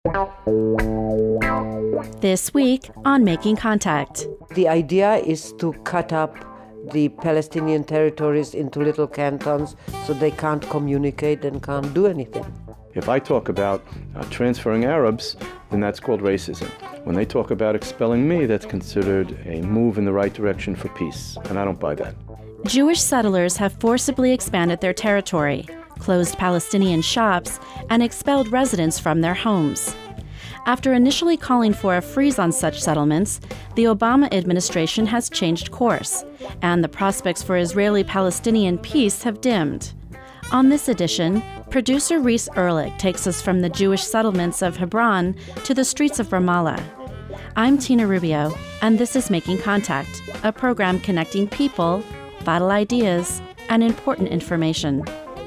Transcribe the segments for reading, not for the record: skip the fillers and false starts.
This week on Making Contact. The idea is to cut up the Palestinian territories into little cantons so they can't communicate and can't do anything. If I talk about transferring Arabs, then that's called racism. When they talk about expelling me, that's considered a move in the right direction for peace, and I don't buy that. Jewish settlers have forcibly expanded their territory, closed Palestinian shops, and expelled residents from their homes. After initially calling for a freeze on such settlements, the Obama administration has changed course, and the prospects for Israeli-Palestinian peace have dimmed. On this edition, producer Reese Ehrlich takes us from the Jewish settlements of Hebron to the streets of Ramallah. I'm Tina Rubio, and this is Making Contact, a program connecting people, vital ideas, and important information.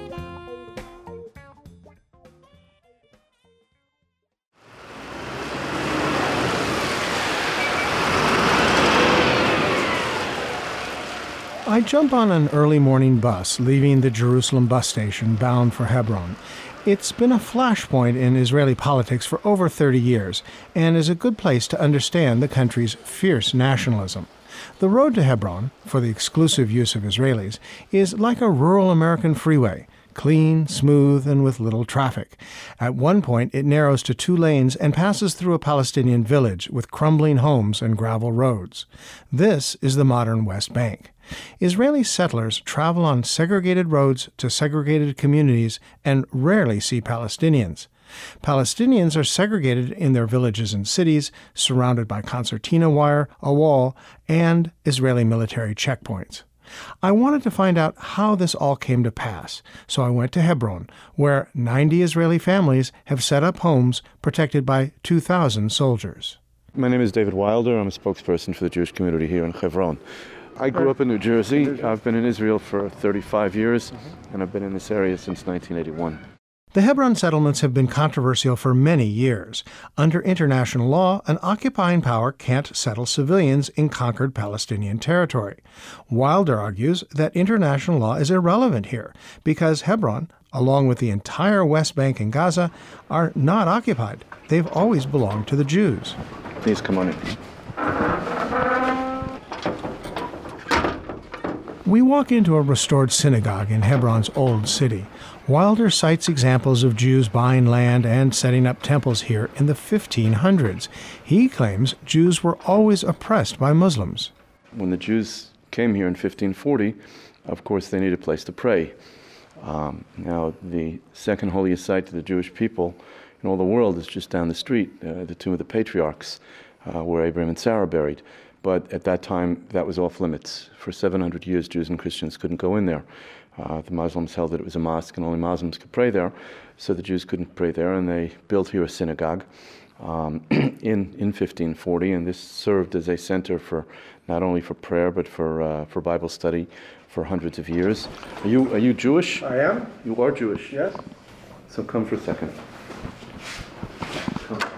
I jump on an early morning bus leaving the Jerusalem bus station bound for Hebron. It's been a flashpoint in Israeli politics for over 30 years and is a good place to understand the country's fierce nationalism. The road to Hebron, for the exclusive use of Israelis, is like a rural American freeway, clean, smooth, and with little traffic. At one point, it narrows to 2 lanes and passes through a Palestinian village with crumbling homes and gravel roads. This is the modern West Bank. Israeli settlers travel on segregated roads to segregated communities and rarely see Palestinians. Palestinians are segregated in their villages and cities, surrounded by concertina wire, a wall, and Israeli military checkpoints. I wanted to find out how this all came to pass, so I went to Hebron, where 90 Israeli families have set up homes protected by 2,000 soldiers. My name is David Wilder. I'm a spokesperson for the Jewish community here in Hebron. I grew up in New Jersey. I've been in Israel for 35 years, and I've been in this area since 1981. The Hebron settlements have been controversial for many years. Under international law, an occupying power can't settle civilians in conquered Palestinian territory. Wilder argues that international law is irrelevant here because Hebron, along with the entire West Bank and Gaza, are not occupied. They've always belonged to the Jews. Please come on in. We walk into a restored synagogue in Hebron's old city. Wilder cites examples of Jews buying land and setting up temples here in the 1500s. He claims Jews were always oppressed by Muslims. When the Jews came here in 1540, of course, they needed a place to pray. Now, the second holiest site to the Jewish people in all the world is just down the street, the tomb of the patriarchs, where Abraham and Sarah buried. But at that time, that was off limits. For 700 years, Jews and Christians couldn't go in there. The Muslims held that it was a mosque and only Muslims could pray there, so the Jews couldn't pray there, and they built here a synagogue in 1540, and this served as a center for not only for prayer but for Bible study for hundreds of years. Are you Jewish? I am. You are Jewish? Yes. So come for a second. Come.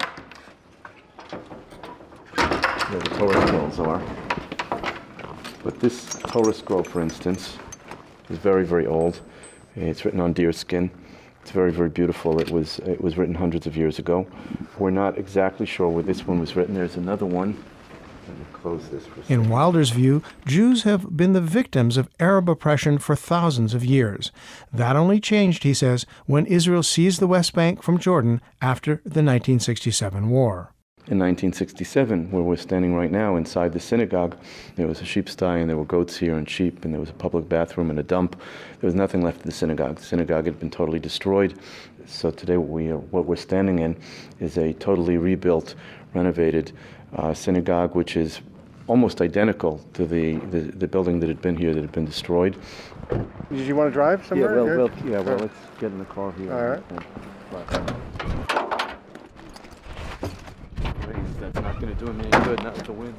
Where the Torah scrolls are. But this Torah scroll, for instance, is very, very old. It's written on deer skin. It's very, very beautiful. It was written hundreds of years ago. We're not exactly sure where this one was written. There's another one. Let me close this for a second. In Wilder's view, Jews have been the victims of Arab oppression for thousands of years. That only changed, he says, when Israel seized the West Bank from Jordan after the 1967 war. In 1967, where we're standing right now inside the synagogue, there was a sheep sty and there were goats here and sheep, and there was a public bathroom and a dump. There was nothing left of the synagogue. The synagogue had been totally destroyed. So today what we're standing in is a totally rebuilt, renovated synagogue, which is almost identical to the building that had been here that had been destroyed. Did you want to drive somewhere? Well, let's get in the car here. All right. That's not going to do me any good, not with the wind.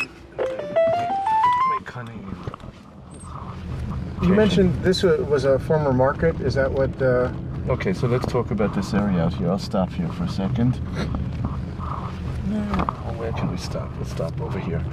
You mentioned this was a former market. Is that what... Okay, so let's talk about this area out here. I'll stop here for a second. Where can we stop? We'll stop over here.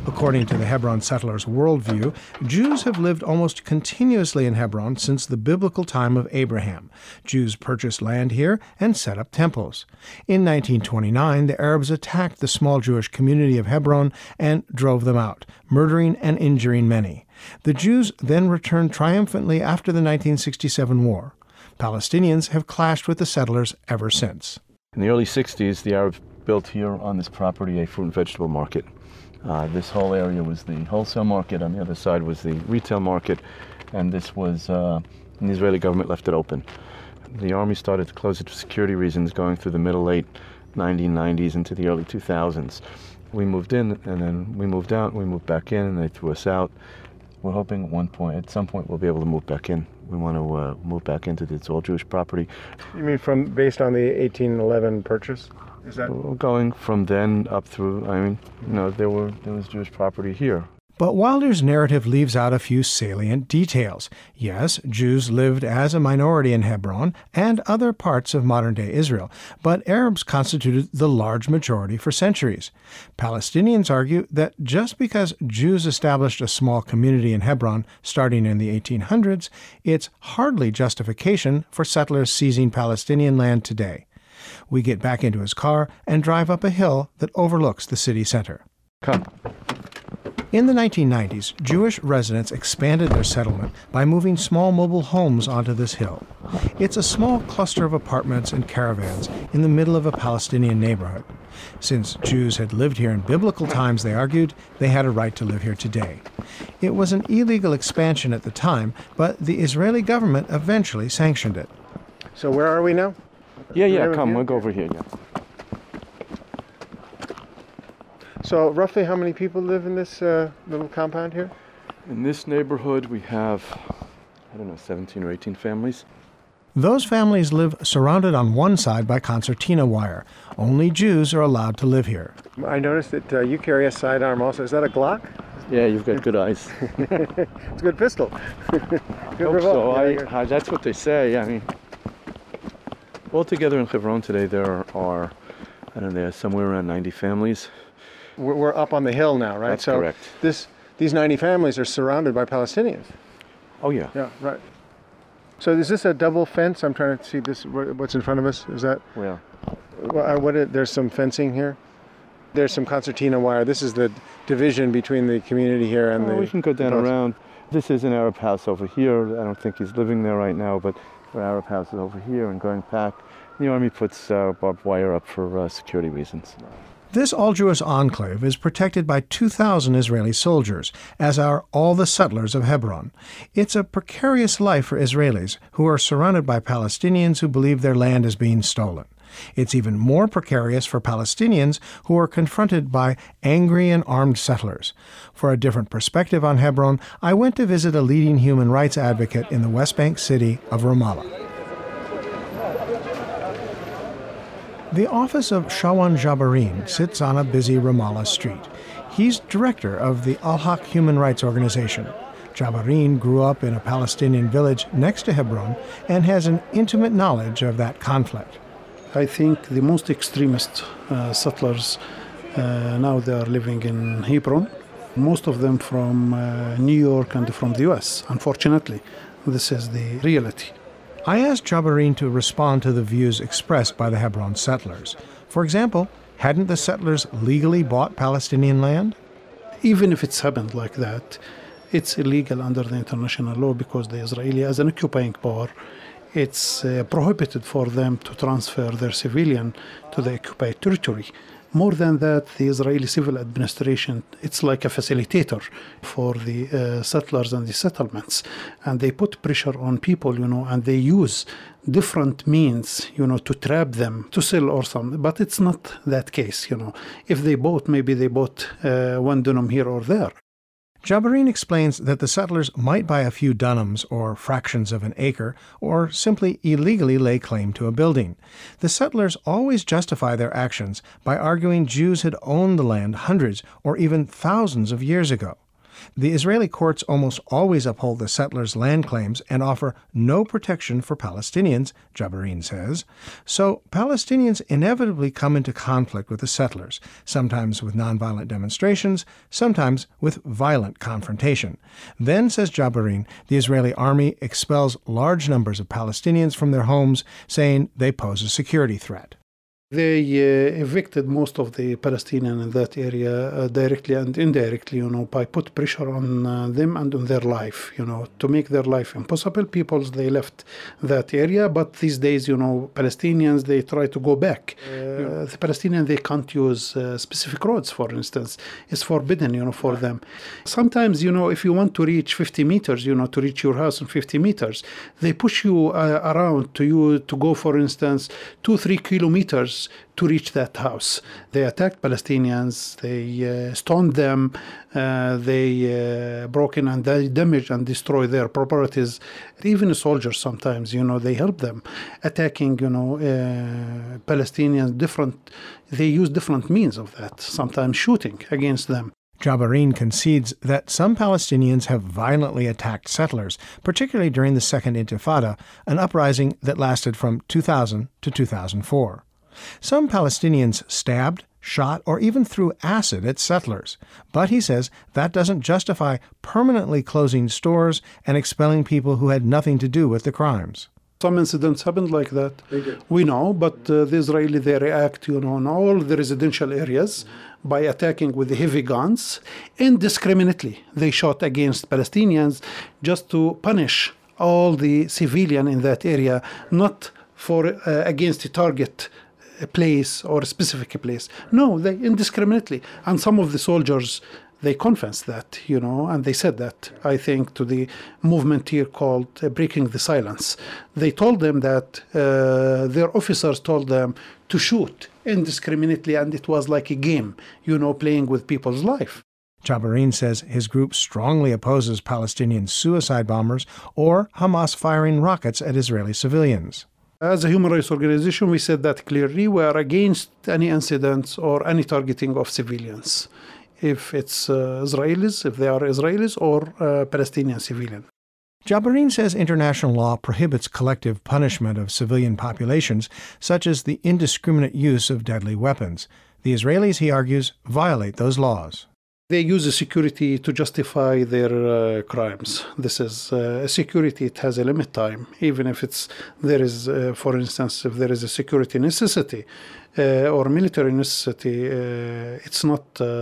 According to the Hebron settlers' worldview, Jews have lived almost continuously in Hebron since the biblical time of Abraham. Jews purchased land here and set up temples. In 1929, the Arabs attacked the small Jewish community of Hebron and drove them out, murdering and injuring many. The Jews then returned triumphantly after the 1967 war. Palestinians have clashed with the settlers ever since. In the early 60s, the Arabs built here on this property a fruit and vegetable market. This whole area was the wholesale market. On the other side was the retail market, and this was, the Israeli government left it open. The army started to close it for security reasons going through the late 1990s into the early 2000s. We moved in, and then we moved out, and we moved back in, and they threw us out. We're hoping at some point, we'll be able to move back in. We want to move back into this all Jewish property. You mean based on the 1811 purchase? Is that going from then up through? There was Jewish property here. But Wilder's narrative leaves out a few salient details. Yes, Jews lived as a minority in Hebron and other parts of modern-day Israel, but Arabs constituted the large majority for centuries. Palestinians argue that just because Jews established a small community in Hebron starting in the 1800s, it's hardly justification for settlers seizing Palestinian land today. We get back into his car and drive up a hill that overlooks the city center. Come. In the 1990s, Jewish residents expanded their settlement by moving small mobile homes onto this hill. It's a small cluster of apartments and caravans in the middle of a Palestinian neighborhood. Since Jews had lived here in biblical times, they argued, they had a right to live here today. It was an illegal expansion at the time, but the Israeli government eventually sanctioned it. So where are we now? Yeah, come, we'll go over here, yeah. So roughly how many people live in this little compound here? In this neighborhood, we have, 17 or 18 families. Those families live surrounded on one side by concertina wire. Only Jews are allowed to live here. I noticed that you carry a sidearm also. Is that a Glock? Yeah, you've got good eyes. It's a good pistol. Good hope so. That's what they say. Altogether in Hebron today, there are, somewhere around 90 families. We're up on the hill now, right? That's correct. These 90 families are surrounded by Palestinians. Oh, yeah. Yeah, right. So is this a double fence? I'm trying to see what's in front of us. Is that? Yeah. There's some fencing here. There's some concertina wire. This is the division between the community here and the... We can go down around. This is an Arab house over here. I don't think he's living there right now, but there are Arab houses over here and going back. The army puts barbed wire up for security reasons. This all-Jewish enclave is protected by 2,000 Israeli soldiers, as are all the settlers of Hebron. It's a precarious life for Israelis, who are surrounded by Palestinians who believe their land is being stolen. It's even more precarious for Palestinians who are confronted by angry and armed settlers. For a different perspective on Hebron, I went to visit a leading human rights advocate in the West Bank city of Ramallah. The office of Shawan Jabarin sits on a busy Ramallah street. He's director of the Al-Haq Human Rights Organization. Jabarin grew up in a Palestinian village next to Hebron and has an intimate knowledge of that conflict. I think the most extremist settlers now they are living in Hebron, most of them from New York and from the U.S. Unfortunately, this is the reality. I asked Jabarin to respond to the views expressed by the Hebron settlers. For example, hadn't the settlers legally bought Palestinian land? Even if it's happened like that, it's illegal under the international law because the Israeli, as an occupying power, it's prohibited for them to transfer their civilian to the occupied territory. More than that, the Israeli civil administration, it's like a facilitator for the settlers and the settlements. And they put pressure on people, and they use different means, to trap them, to sell or something. But it's not that case, If they bought, maybe they bought 1 dunam here or there. Jabarin explains that the settlers might buy a few dunams or fractions of an acre, or simply illegally lay claim to a building. The settlers always justify their actions by arguing Jews had owned the land hundreds or even thousands of years ago. The Israeli courts almost always uphold the settlers' land claims and offer no protection for Palestinians, Jabarin says. So Palestinians inevitably come into conflict with the settlers, sometimes with nonviolent demonstrations, sometimes with violent confrontation. Then, says Jabarin, the Israeli army expels large numbers of Palestinians from their homes, saying they pose a security threat. They evicted most of the Palestinians in that area directly and indirectly, by put pressure on them and on their life, to make their life impossible. They left that area, but these days, Palestinians, they try to go back. The Palestinians, they can't use specific roads, for instance. It's forbidden, for them. Sometimes, if you want to reach 50 meters, to reach your house in 50 meters, they push you around to go, for instance, 2-3 kilometers to reach that house. They attacked Palestinians, they stoned them, they broke in and they damaged and destroyed their properties. Even soldiers sometimes, they help them. Attacking, Palestinians, they use different means of that, sometimes shooting against them. Jabarin concedes that some Palestinians have violently attacked settlers, particularly during the Second Intifada, an uprising that lasted from 2000 to 2004. Some Palestinians stabbed, shot, or even threw acid at settlers. But he says that doesn't justify permanently closing stores and expelling people who had nothing to do with the crimes. Some incidents happened like that. We know, but the Israeli, they react, on all the residential areas by attacking with the heavy guns. Indiscriminately, they shot against Palestinians just to punish all the civilian in that area, not for against the target place or a specific place. No, they indiscriminately. And some of the soldiers, they confessed that, and they said that, I think, to the movement here called Breaking the Silence. They told them that their officers told them to shoot indiscriminately, and it was like a game, playing with people's life. Jabarin says his group strongly opposes Palestinian suicide bombers or Hamas firing rockets at Israeli civilians. As a human rights organization, we said that clearly. We are against any incidents or any targeting of civilians, if it's Israelis, if they are Israelis, or Palestinian civilians. Jabarin says international law prohibits collective punishment of civilian populations, such as the indiscriminate use of deadly weapons. The Israelis, he argues, violate those laws. They use security to justify their crimes. This is security. It has a limit time. Even if there is, for instance, if there is a security necessity or military necessity, it's not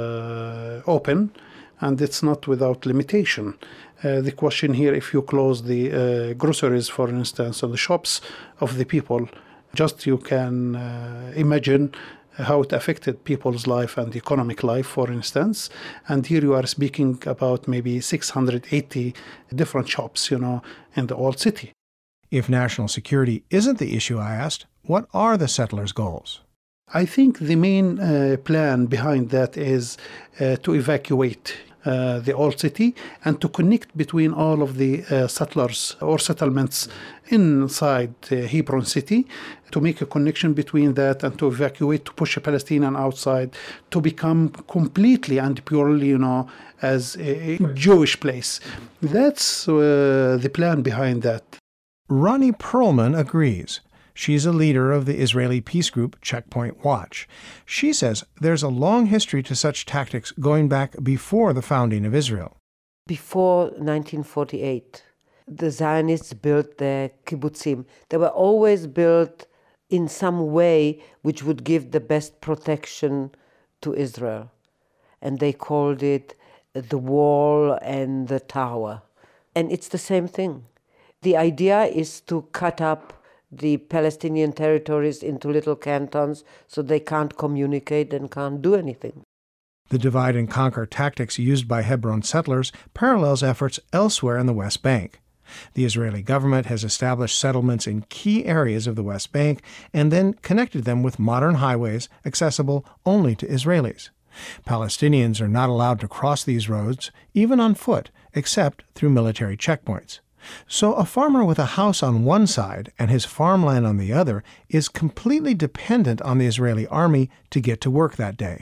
open and it's not without limitation. The question here, if you close the groceries, for instance, or the shops of the people, just you can imagine how it affected people's life and economic life, for instance. And here you are speaking about maybe 680 different shops, in the old city. If national security isn't the issue, I asked, what are the settlers' goals? I think the main plan behind that is to evacuate the old city and to connect between all of the settlers or settlements inside Hebron city, to make a connection between that and to evacuate, to push a Palestinian outside, to become completely and purely, as a Jewish place. That's the plan behind that. Ronnie Perlman agrees. She's a leader of the Israeli peace group Checkpoint Watch. She says there's a long history to such tactics going back before the founding of Israel. Before 1948, the Zionists built their kibbutzim. They were always built in some way which would give the best protection to Israel. And they called it the wall and the tower. And it's the same thing. The idea is to cut up the Palestinian territories into little cantons so they can't communicate and can't do anything. The divide and conquer tactics used by Hebron settlers parallels efforts elsewhere in the West Bank. The Israeli government has established settlements in key areas of the West Bank and then connected them with modern highways accessible only to Israelis. Palestinians are not allowed to cross these roads, even on foot, except through military checkpoints. So a farmer with a house on one side and his farmland on the other is completely dependent on the Israeli army to get to work that day.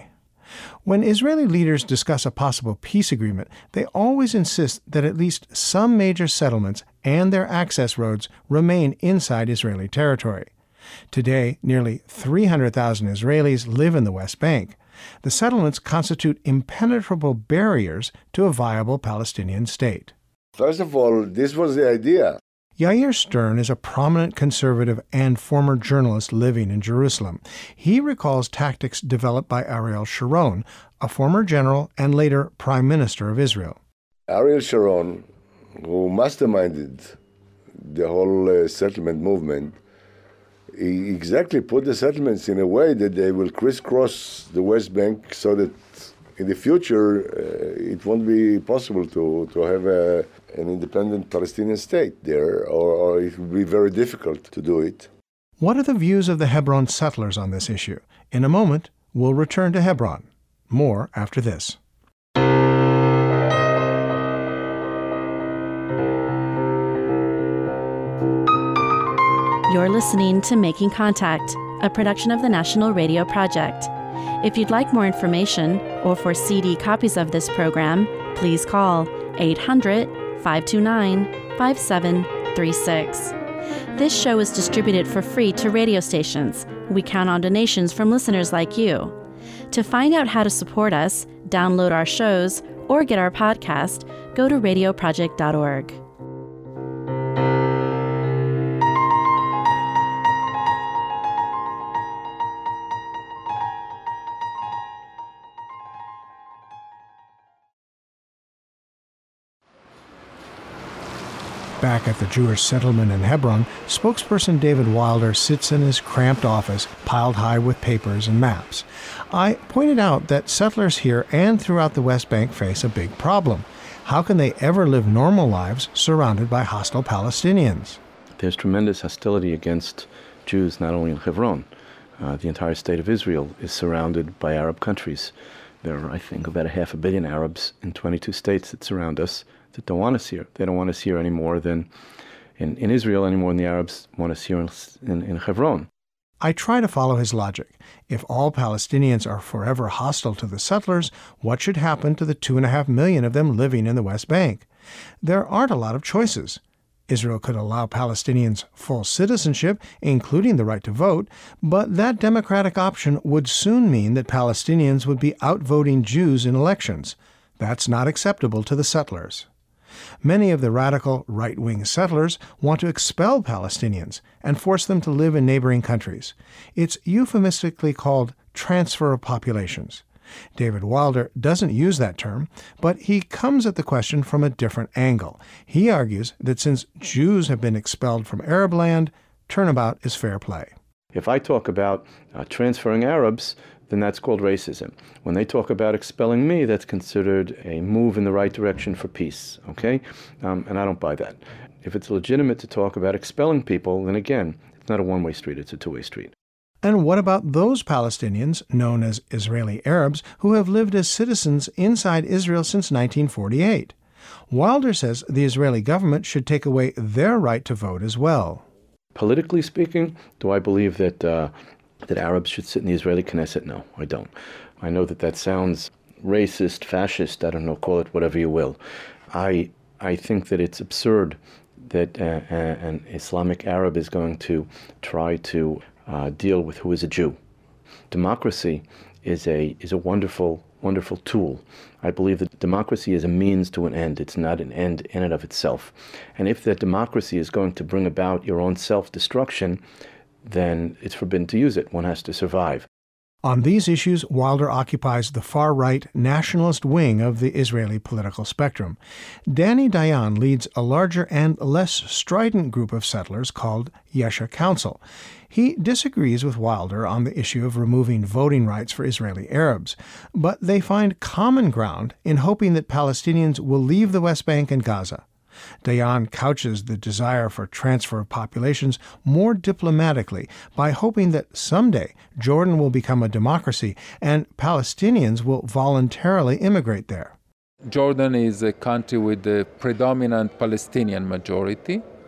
When Israeli leaders discuss a possible peace agreement, they always insist that at least some major settlements and their access roads remain inside Israeli territory. Today, nearly 300,000 Israelis live in the West Bank. The settlements constitute impenetrable barriers to a viable Palestinian state. First of all, this was the idea. Yair Stern is a prominent conservative and former journalist living in Jerusalem. He recalls tactics developed by Ariel Sharon, a former general and later prime minister of Israel. Ariel Sharon, who masterminded the whole settlement movement, he exactly put the settlements in a way that they will crisscross the West Bank so that in the future it won't be possible to have an independent Palestinian state there, or it will be very difficult to do it. What are the views of the Hebron settlers on this issue? In a moment, we'll return to Hebron. More after this. You're listening to Making Contact, a production of the National Radio Project. If you'd like more information or for CD copies of this program, please call 800-529-5736. This show is distributed for free to radio stations. We count on donations from listeners like you. To find out how to support us, download our shows, or get our podcast, go to radioproject.org. Back at the Jewish settlement in Hebron, spokesperson David Wilder sits in his cramped office, piled high with papers and maps. I pointed out that settlers here and throughout the West Bank face a big problem. How can they ever live normal lives surrounded by hostile Palestinians? There's tremendous hostility against Jews, not only in Hebron. The entire state of Israel is surrounded by Arab countries. There are, I think, about 500 million Arabs in 22 states that surround us that don't want us here. They don't want us here any more than in Israel, any more than the Arabs want us here in Hebron. I try to follow his logic. If all Palestinians are forever hostile to the settlers, what should happen to the 2.5 million of them living in the West Bank? There aren't a lot of choices. Israel could allow Palestinians full citizenship, including the right to vote, but that democratic option would soon mean that Palestinians would be outvoting Jews in elections. That's not acceptable to the settlers. Many of the radical right-wing settlers want to expel Palestinians and force them to live in neighboring countries. It's euphemistically called transfer of populations. David Wilder doesn't use that term, but he comes at the question from a different angle. He argues that since Jews have been expelled from Arab land, turnabout is fair play. If I talk about transferring Arabs, then that's called racism. When they talk about expelling me, that's considered a move in the right direction for peace, okay? And I don't buy that. If it's legitimate to talk about expelling people, then again, it's not a one-way street, it's a two-way street. And what about those Palestinians, known as Israeli Arabs, who have lived as citizens inside Israel since 1948? Wilder says the Israeli government should take away their right to vote as well. Politically speaking, do I believe that Arabs should sit in the Israeli Knesset? No, I don't. I know that sounds racist, fascist, I don't know, call it whatever you will. I think that it's absurd that an Islamic Arab is going to try to deal with who is a Jew. Democracy is a wonderful, wonderful tool. I believe that democracy is a means to an end. It's not an end in and of itself. And if that democracy is going to bring about your own self-destruction, then it's forbidden to use it. One has to survive. On these issues, Wilder occupies the far-right nationalist wing of the Israeli political spectrum. Danny Dayan leads a larger and less strident group of settlers called Yesha Council. He disagrees with Wilder on the issue of removing voting rights for Israeli Arabs, but they find common ground in hoping that Palestinians will leave the West Bank and Gaza. Dayan couches the desire for transfer of populations more diplomatically by hoping that someday Jordan will become a democracy and Palestinians will voluntarily immigrate there. Jordan is a country with a predominant Palestinian majority,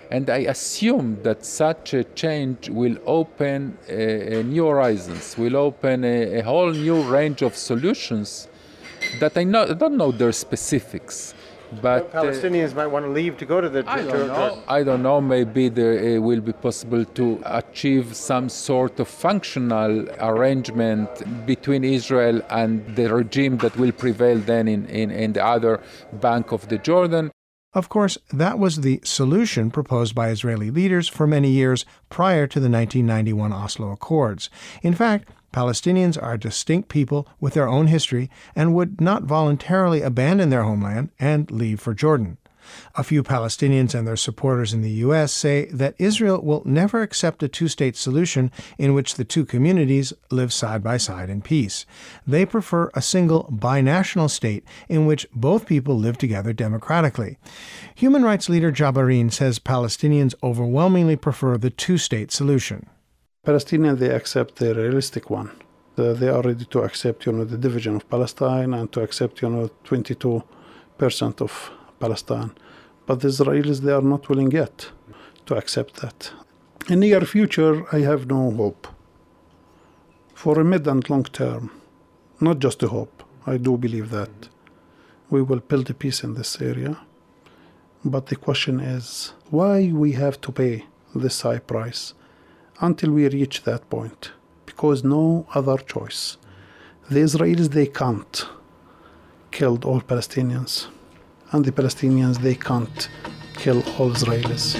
And I assume that such a change will open new horizons, will open a whole new range of solutions that I don't know their specifics. But Palestinians might want to leave to go to the Jordan. I don't know. Maybe it will be possible to achieve some sort of functional arrangement between Israel and the regime that will prevail then in the other bank of the Jordan. Of course, that was the solution proposed by Israeli leaders for many years prior to the 1991 Oslo Accords. In fact, Palestinians are a distinct people with their own history and would not voluntarily abandon their homeland and leave for Jordan. A few Palestinians and their supporters in the U.S. say that Israel will never accept a two-state solution in which the two communities live side by side in peace. They prefer a single binational state in which both people live together democratically. Human rights leader Jabarin says Palestinians overwhelmingly prefer the two-state solution. Palestinians, they accept the realistic one. They are ready to accept, the division of Palestine and to accept, 22% of Palestine. But the Israelis, they are not willing yet to accept that. In the near future, I have no hope. For a mid and long term, not just a hope, I do believe that we will build a peace in this area. But the question is, why we have to pay this high price until we reach that point? Because no other choice. The Israelis, they can't kill all Palestinians. And the Palestinians, they can't kill all Israelis.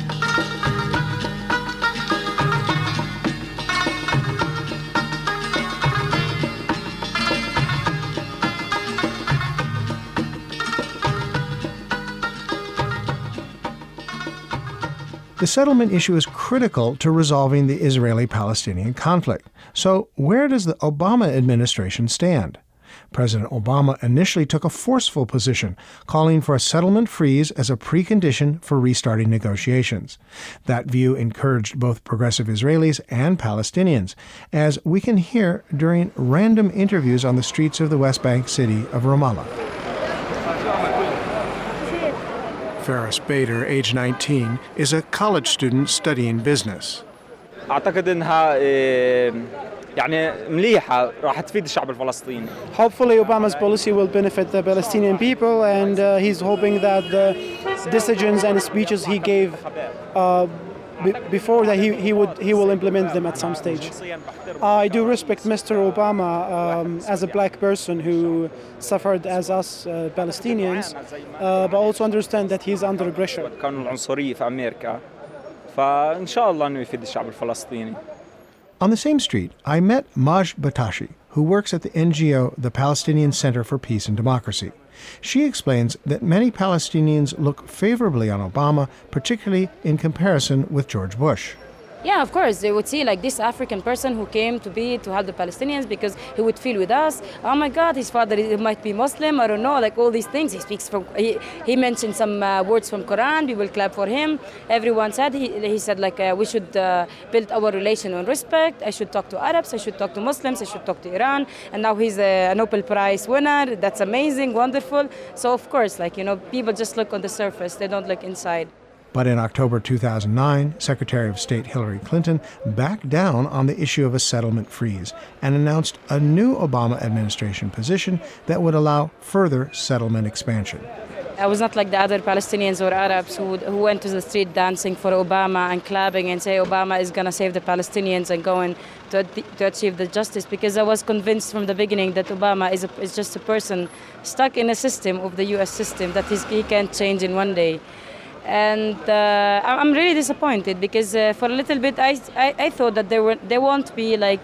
The settlement issue is critical to resolving the Israeli-Palestinian conflict. So where does the Obama administration stand? President Obama initially took a forceful position, calling for a settlement freeze as a precondition for restarting negotiations. That view encouraged both progressive Israelis and Palestinians, as we can hear during random interviews on the streets of the West Bank city of Ramallah. Ferris Bader, age 19, is a college student studying business. أعتقد إنها يعني مليحة راح تفيد الشعب الفلسطيني. Hopefully Obama's policy will benefit the Palestinian people, and he's hoping that the decisions and speeches he gave before that he will implement them at some stage. I do respect Mr. Obama as a black person who suffered as us Palestinians, but also understand that he's under pressure. قانون العنصرية في أمريكا فإن شاء الله إنه يفيد الشعب الفلسطيني. On the same street, I met Maj Batashi, who works at the NGO, the Palestinian Center for Peace and Democracy. She explains that many Palestinians look favorably on Obama, particularly in comparison with George Bush. Yeah, of course, they would see like this African person who came to help the Palestinians because he would feel with us. Oh my God, his father might be Muslim. I don't know, like all these things. He speaks from. He mentioned some words from Quran. We will clap for him. Everyone said he said like we should build our relation on respect. I should talk to Arabs. I should talk to Muslims. I should talk to Iran. And now he's a Nobel Prize winner. That's amazing, wonderful. So of course, people just look on the surface. They don't look inside. But in October 2009, Secretary of State Hillary Clinton backed down on the issue of a settlement freeze and announced a new Obama administration position that would allow further settlement expansion. I was not like the other Palestinians or Arabs who went to the street dancing for Obama and clapping and say Obama is going to save the Palestinians and going to achieve the justice, because I was convinced from the beginning that Obama is just a person stuck in a system of the U.S. system that he can't change in one day. And I'm really disappointed because for a little bit I thought that there won't be like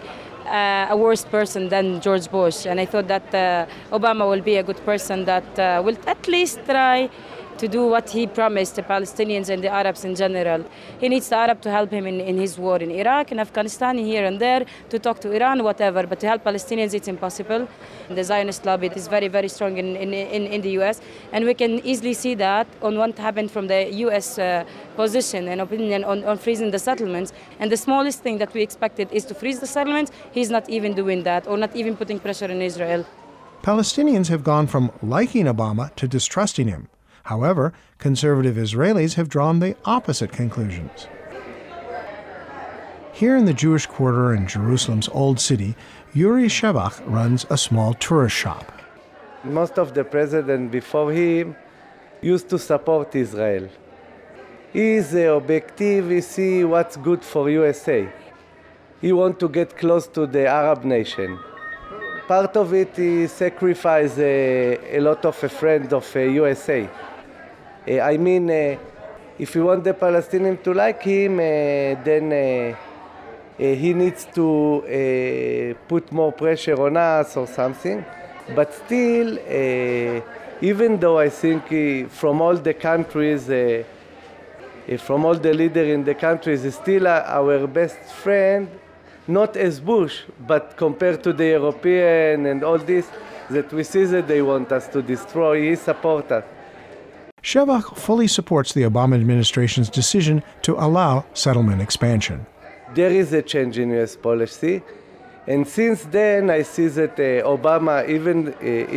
a worse person than George Bush, and I thought that Obama will be a good person that will at least try to do what he promised the Palestinians and the Arabs in general. He needs the Arab to help him in his war in Iraq, in Afghanistan, here and there, to talk to Iran, whatever. But to help Palestinians, it's impossible. The Zionist lobby is very, very strong in the U.S. And we can easily see that on what happened from the U.S. Position and opinion on freezing the settlements. And the smallest thing that we expected is to freeze the settlements. He's not even doing that, or not even putting pressure on Israel. Palestinians have gone from liking Obama to distrusting him. However, conservative Israelis have drawn the opposite conclusions. Here in the Jewish quarter in Jerusalem's Old City, Yuri Shevach runs a small tourist shop. Most of the presidents before him used to support Israel. He is objective, he see what's good for USA. He want to get close to the Arab nation. Part of it, he sacrificed a lot of friends of USA. If you want the Palestinians to like him, then he needs to put more pressure on us or something. But still, even though I think from all the countries, from all the leaders in the countries, he's still our best friend, not as Bush, but compared to the European and all this, that we see that they want us to destroy, he supports us. Shevach fully supports the Obama administration's decision to allow settlement expansion. There is a change in U.S. policy, and since then I see that Obama even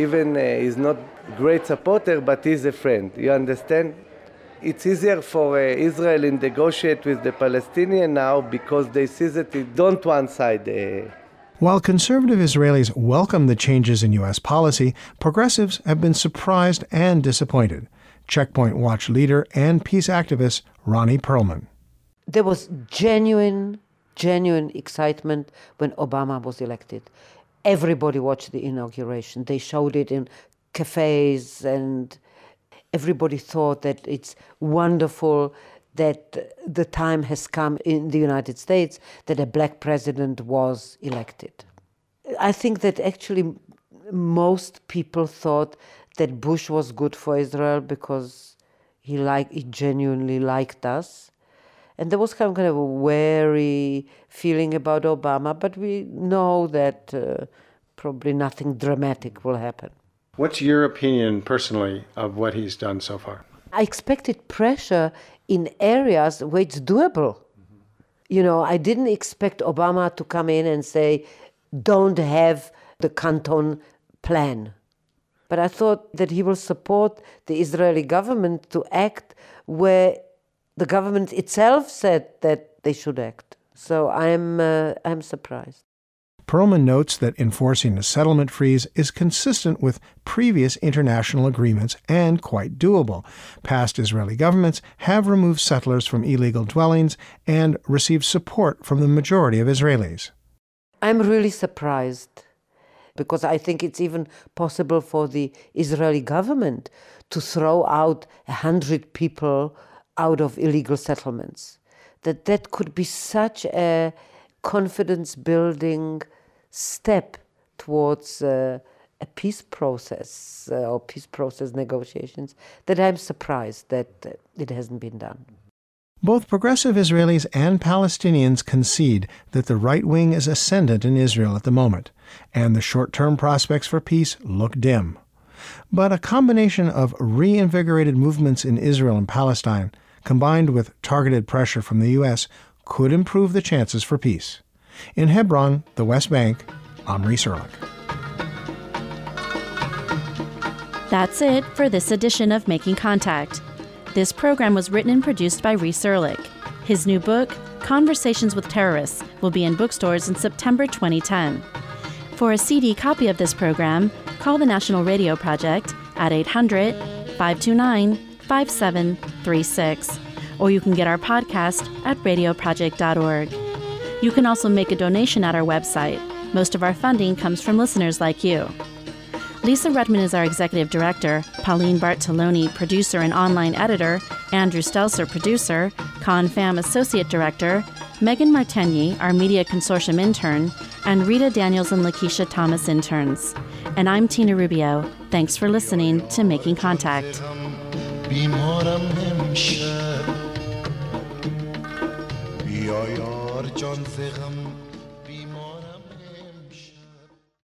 is not great supporter, but he's a friend. You understand? It's easier for Israel to negotiate with the Palestinians now because they see that they don't one side. While conservative Israelis welcome the changes in U.S. policy, progressives have been surprised and disappointed. Checkpoint Watch leader and peace activist Ronnie Perlman. There was genuine excitement when Obama was elected. Everybody watched the inauguration. They showed it in cafes, and everybody thought that it's wonderful that the time has come in the United States that a black president was elected. I think that actually most people thought that Bush was good for Israel because he genuinely liked us. And there was kind of a wary feeling about Obama, but we know that probably nothing dramatic will happen. What's your opinion personally of what he's done so far? I expected pressure in areas where it's doable. You know, I didn't expect Obama to come in and say, don't have the Canton plan. But I thought that he will support the Israeli government to act where the government itself said that they should act. So I'm surprised. Perlman notes that enforcing a settlement freeze is consistent with previous international agreements and quite doable. Past Israeli governments have removed settlers from illegal dwellings and received support from the majority of Israelis. I'm really surprised because I think it's even possible for the Israeli government to throw out 100 people out of illegal settlements. That could be such a confidence-building step towards a peace process or peace process negotiations that I'm surprised that it hasn't been done. Both progressive Israelis and Palestinians concede that the right wing is ascendant in Israel at the moment, and the short-term prospects for peace look dim. But a combination of reinvigorated movements in Israel and Palestine, combined with targeted pressure from the U.S., could improve the chances for peace. In Hebron, the West Bank, I'm Reese Erlich. That's it for this edition of Making Contact. This program was written and produced by Reese Erlich. His new book, Conversations with Terrorists, will be in bookstores in September 2010. For a CD copy of this program, call the National Radio Project at 800-529-5736, or you can get our podcast at radioproject.org. You can also make a donation at our website. Most of our funding comes from listeners like you. Lisa Redman is our executive director, Pauline Bartoloni, producer and online editor, Andrew Stelzer, producer, Con Pham associate director, Megan Martini, our media consortium intern, and Rita Daniels and Lakeisha Thomas interns. And I'm Tina Rubio. Thanks for listening to Making Contact.